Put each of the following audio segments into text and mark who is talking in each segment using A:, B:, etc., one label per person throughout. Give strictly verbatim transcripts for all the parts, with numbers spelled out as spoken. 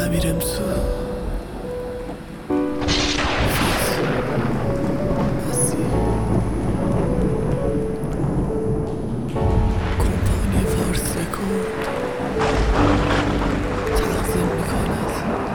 A: نمیرم تو کمپانی فارس رکورد تقدیم میکند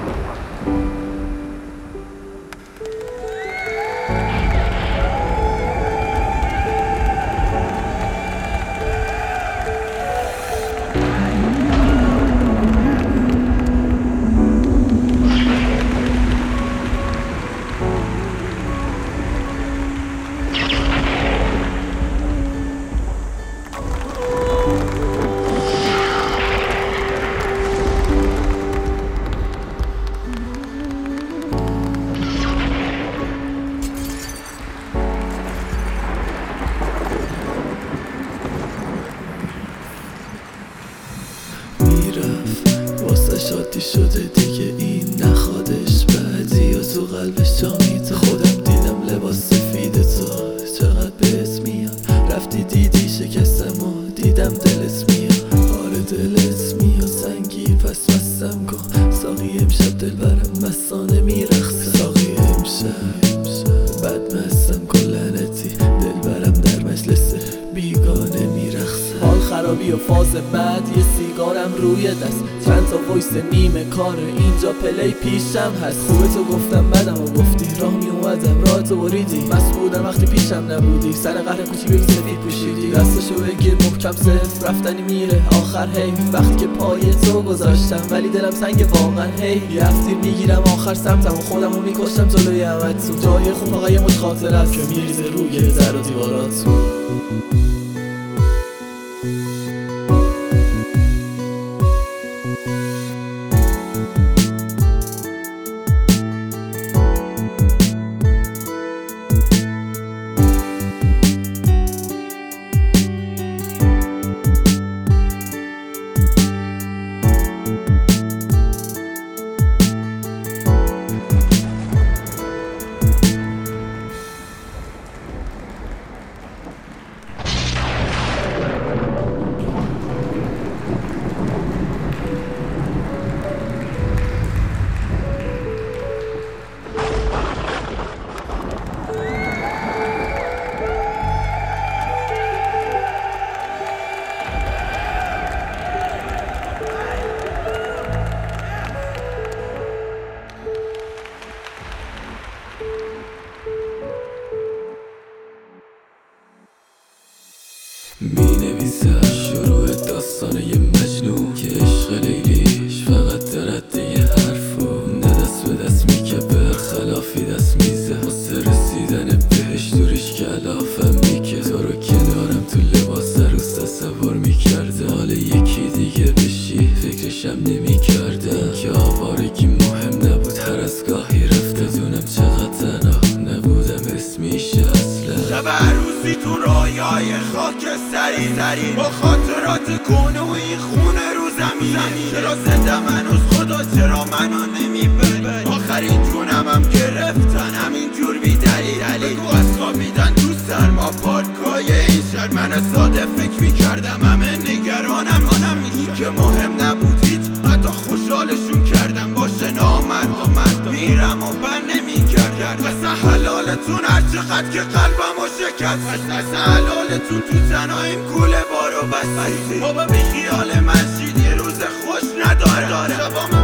A: واسه شادی شده دیگه این نخوادش بعدی و تو قلبش جا میده خودم دیدم لباس سفید تو چقدر بهت میاد رفتی دیدی شکستم و دیدم دلت میاد آره دلت میاد سنگی پس مستم کن ساقی امشب دل برم مستانه میرخصم ساقی امشب بد مستم کلنتی دل برم در مجلس بیگانه میرخصم حال خرابی و فاز بعد یه سیگارم روی دست چند تا وایس نیمه کار اینجا پلی پیشم هست خوبه تو گفتم بدم و گفتی راه می اومدم راه تو بریدی مست بودم وقتی پیشم نبودی سر قهر کوچی بگی سفید پوشیدی دستشو بگیر محکم صفر رفتنی میره آخر هی وقتی که پای تو گذاشتم ولی دلم سنگ واقعا هی یه هفتی میگیرم آخر سمتم و خودمو میکشتم جلوی همت تو جای خوب فقط یه مش خاطر است که میریزه روی در و دیوارات می نویسم شروع داستان یه مجنون که عشق لیلیش فقط دارد دیگه حرفو نه دست به دست میکه برخلافی دست میزه واسه رسیدن بهش دوریش که علافم میکه تو رو کنارم تو لباس روز تصور میکرده حال یکی دیگه بشی فکرشم نمیکرده این که آوارگی مهم نبود هر از گاهی رفته دونم چقدر تنها نبودم اسمیشه اصلا
B: شب عروسی تو رایای خاک سری سری با خاطرات کنوی خونه رو زمین چرا زنده منوز خدا چرا منو نمیبری آخرین جونم هم گرفتن همینجور بی دلیل علی از خوابیدن تو سرما پارکای این شهر من ساده فکر میکردم همه نگرانم منم این که مهم نبود هیچ حتی خوشحالشون کردم باشه نامرد آمد میرم و بر نمیکرد قصه حلالتون هر چقدر که قلبم و شکست قصه حلالتون تو تنهاییم کوله بارو بستی بابا بی خیال من شید یه روز خوش نداره شبام